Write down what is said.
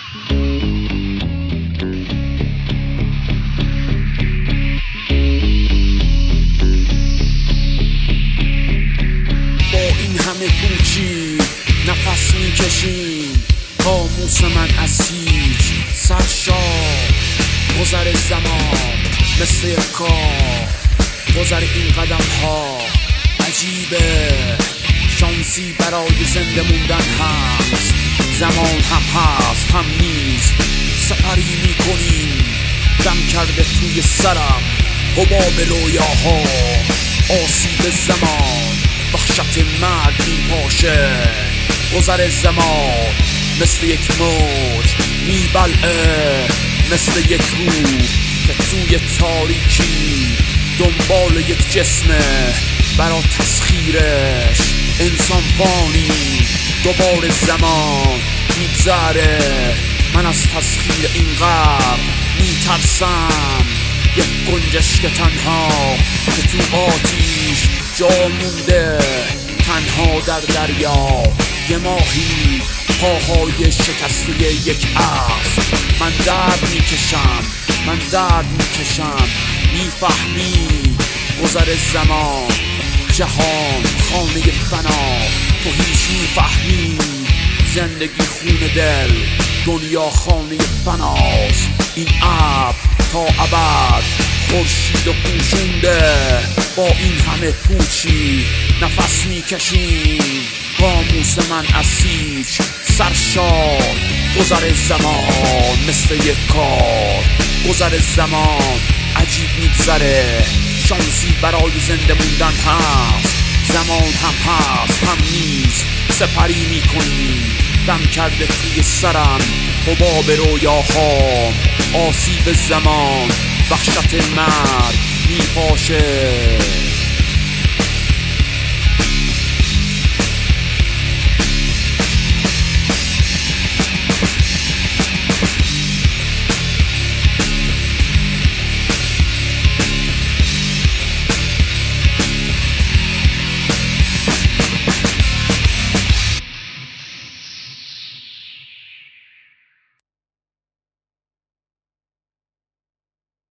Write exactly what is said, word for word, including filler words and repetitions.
نفس میکشیم قاموس من از هیچ سرشار. گذر زمان مثل یک کار، گذر این قدم ها عجیبه. شانسی برای زنده موندن هست، زمان هم هست هم نیست. سپری میکنیم دم کرده توی سرم حباب رویاها. آسیب زمان وحشت مرگ میپاشه. گذر زمان مثل یک موج میبلعه، مثل یک روح که توی تاریکی دنبال یک جسمه. برا تسخیرش انسان فانی دوباره زمان میگذره. من از تسخیر این قبر میترسم، یک گنجشک تنها که تو آتیش جا مونده، تنها در دریا یه ماهی پاهای شکسته یک اسب. من درد میکشم، من درد میکشم. میفهمی گذر زمان جهان خانه فنا، تو هیچ میفهمی زندگی خون دل، دنیا خانه فناست. این ابر تا ابد خورشید و پوشونده، با این همه پوچی نفس میکشیم. قاموس من از هیچ سرشار. گذر زمان مثل یک کار، گذر زمان عجیب میگذره. شانسی برای زنده موندن هست، زمان هم هست هم نیست. سپری میکنیم دم کرده توی سرم حباب رویاها. آسیب زمان وحشت مرگ میپاشه.